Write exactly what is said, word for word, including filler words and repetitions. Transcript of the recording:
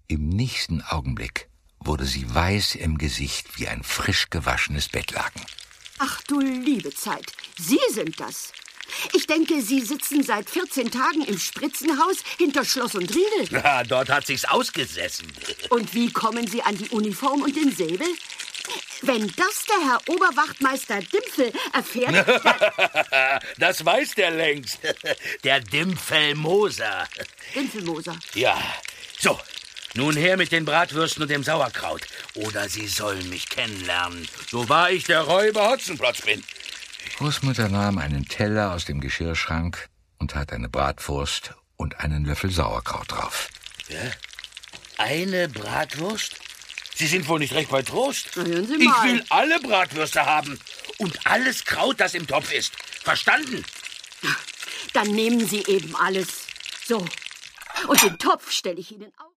Im nächsten Augenblick wurde sie weiß im Gesicht wie ein frisch gewaschenes Bettlaken. Ach du liebe Zeit, Sie sind das. Ich denke, Sie sitzen seit vierzehn Tagen im Spritzenhaus hinter Schloss und Riegel. Ja, dort hat sich's ausgesessen. Und wie kommen Sie an die Uniform und den Säbel? Wenn das der Herr Oberwachtmeister Dimpfel erfährt, dann... Das weiß der längst. Der Dimpfelmoser. Dimpfelmoser? Ja, so. Nun her mit den Bratwürsten und dem Sauerkraut. Oder Sie sollen mich kennenlernen, so wahr ich der Räuber Hotzenplotz bin. Großmutter nahm einen Teller aus dem Geschirrschrank und tat eine Bratwurst und einen Löffel Sauerkraut drauf. Ja? Eine Bratwurst? Sie sind wohl nicht recht bei Trost. Na, hören Sie Ich mal. will alle Bratwürste haben und alles Kraut, das im Topf ist. Verstanden? Dann nehmen Sie eben alles. So. Und den Topf stelle ich Ihnen auf.